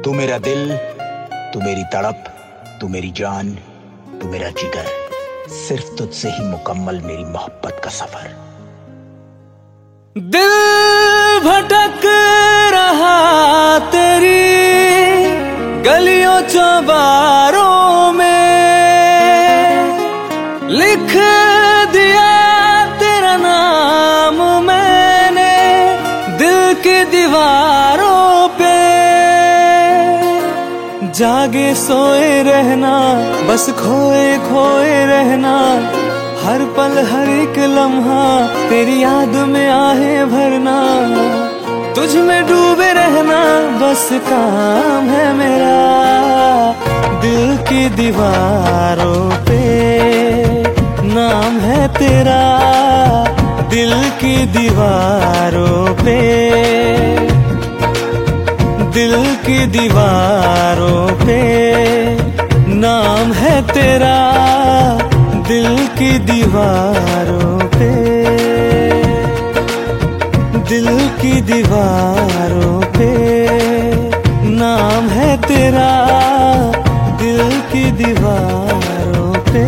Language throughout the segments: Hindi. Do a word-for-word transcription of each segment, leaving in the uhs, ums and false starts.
तू मेरा दिल, तू मेरी तड़प, तू मेरी जान, तू मेरा जिगर, सिर्फ तुझसे ही मुकम्मल मेरी मोहब्बत का सफर। दिल भटक रहा तेरी गलियों चौबारों में, लिख दिया तेरा नाम मैंने दिल की दीवारों पे। जागे सोए रहना, बस खोए खोए रहना, हर पल हर एक लम्हा तेरी याद में आहें भरना। तुझ में डूबे रहना बस काम है मेरा, दिल की दीवारों पे नाम है तेरा, दिल की दीवारों पे, दिल की दीवारों पे नाम है तेरा, दिल की दीवारों पे, दिल की दीवारों पे नाम है तेरा, दिल की दीवारों पे।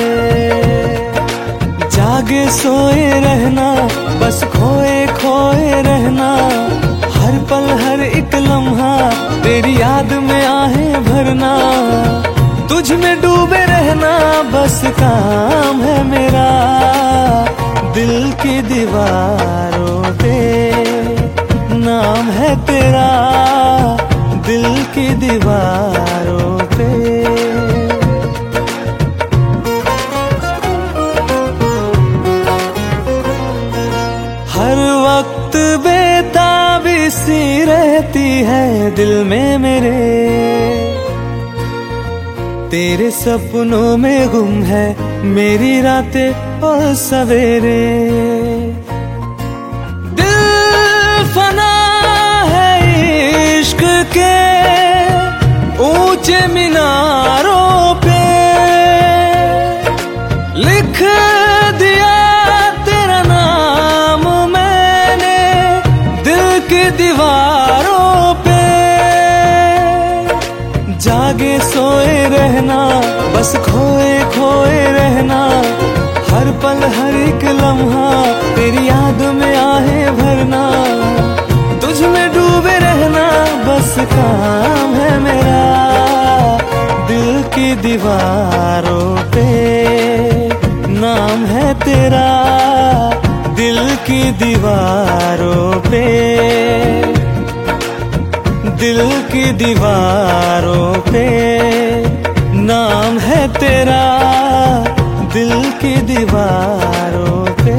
जागे सोए रहना, बस खोए खोए रहना, हर पल हर एक लम्हा तेरी याद में आहें भरना। तुझ में डूबे रहना बस काम है मेरा, दिल की दीवारों पे नाम है तेरा, दिल की दीवारों पे। हर वक्त बेताबी सी रहती है दिल में मेरे, तेरे सपनों में गुम है मेरी रातें और सवेरे। दिल फना है इश्क के ऊंचे मीनारों पे, लिख दिया तेरा नाम मैंने दिल की दीवारों पे। जागे सोए रहना, बस खोए खोए रहना, हर पल हर एक लम्हा तेरी याद में आहें भरना। तुझ में डूबे रहना बस काम है मेरा, दिल की दीवारों पे नाम है तेरा, दिल की दीवारों पे, दिल की दीवारों पे नाम है तेरा, दिल की दीवारों पे।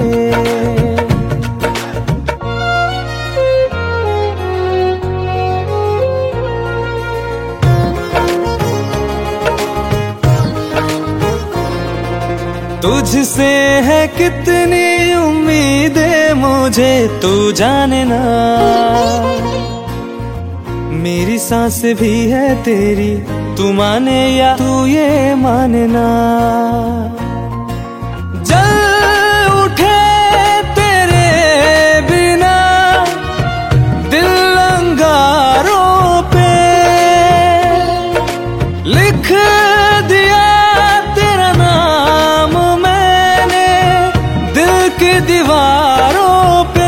तुझसे है कितनी उम्मीदें मुझे तू जाने ना, मेरी सांस भी है तेरी, तू माने या तू ये माने ना। जल उठे तेरे बिना दिल अंगारों पे, लिख दिया तेरा नाम मैंने दिल की दीवारों पे।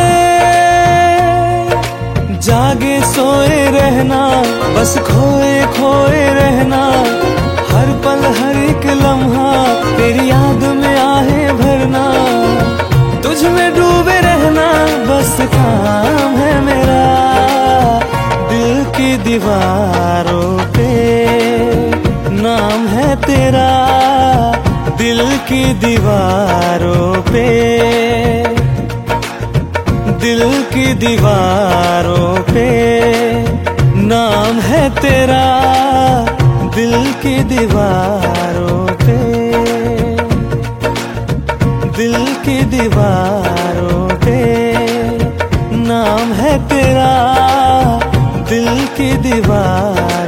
जागे सोए रहना, बस खोए खोए रहना, हर पल हर एक लम्हा तेरी याद में आहें भरना। तुझ में डूबे रहना बस काम है मेरा, दिल की दीवारों पे नाम है तेरा, दिल की दीवारों पे, दिल की दीवारों पे नाम है तेरा, दिल की दीवारों पे, दिल की दीवारों पे नाम है तेरा, दिल की दीवार।